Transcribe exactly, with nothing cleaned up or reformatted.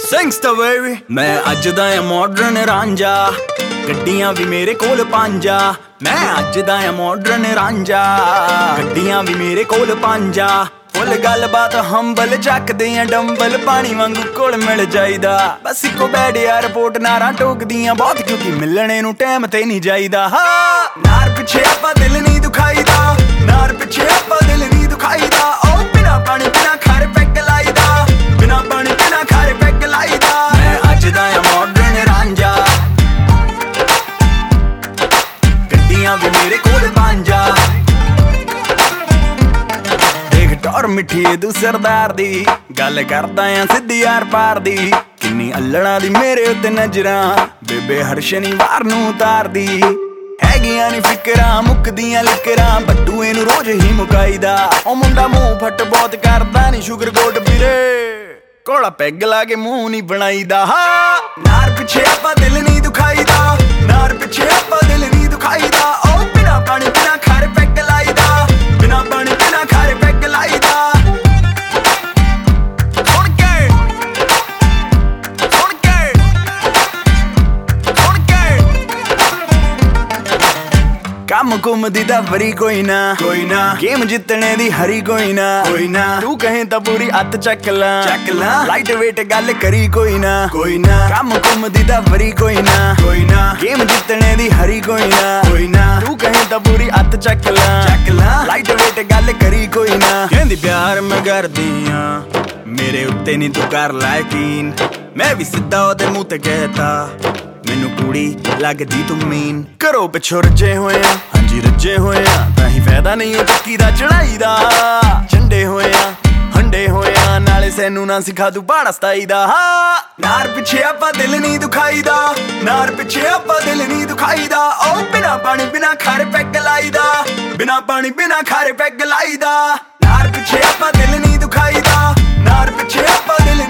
Singsta baby मैं अज दा modern Ranjha गड्डियां भी मेरे कोल पांजा मैं अज दा मॉडर्न रांझा गड्डियां भी मेरे कोल पांजा फुल गल बात हंबल चकदे डंबल पानी वांगू कोल मिल जाईदा बस इको बैड यार रिपोर्ट नारा टोकदियां बहुत क्योंकि मिलने नू टाइम ते नहीं जाईदा नार पिछे आपां दिल नहीं दुखाईदा नार पिछे आपां दिल नहीं दुखाईदा ओ बिना पानी बिना खारे पैग लाईदा बिना पानी बिना खारे पैग लाईदा मैं अज दा मॉडर्न रांझा गड्डियां भी मेरे कोल पांजा टौर मिठी तू सरदार दी गल करदा आ सिद्धी यार पार दी किन्नी अल्लड़ा दी मेरे उत्ते नजरां बेबे हर शनिवार नू उतारदी हैगियां नी फिकरां मुकदियां लिकरां बट्टू इनू रोज ही मुकाईदा ओ मुंडा मुंह फट बहुत करदा नी शुगर कोट ਵੀਰੇ कोला पैग ला के मुंह नी बनाईदा नार पिछे आपां दिल नहीं दुखाईदा नार पिछे आपां दिल नहीं दुखाईदा ओ बिना पानी बिना खारे पैग लाईदा बिना पानी बिना खारे पैग लाईदा सुन के सुन के सुन के काम कुम दी दा वरी कोई ना कोई ना गेम जितने दी हरी कोई ना कोई ना तू कहे ता पूरी अत चक ला चक ला लाइट वेट गल करी कोई ना कोई ना काम कुम दी दा वरी कोई ना कोई ना गेम जितने दी हरी कोई ना कोई ना तू कहे ता पूरी अत चक ला चक ला लाइट वेट गल करी कोई ना कहंदी प्यार मैं करदी हां मेरे उत्ते नहीं तू कर ला यकीन मैं भी सिद्धा ओदे मुंह ते कहता मैनू कुड़ी लगदी तू मीन करो पिछो रजे होए हाँ जी रजे होए ताही फायदा नहीं हो टक्की दा चढ़ाई दा झंडे होए हंडे होए नाले सैनू ना सिखा तू बाड़ा सताई दा नार पिछे आपां दिल नहीं दुखाईदा नार पिछे आपां दिल नहीं दुखाईदा ओ बिना पानी बिना खारे पैग लाईदा बिना पानी बिना खारे पैग लाईदा नार पिछे आपां दिल नहीं दुखाईदा नार पिछे आपां दिल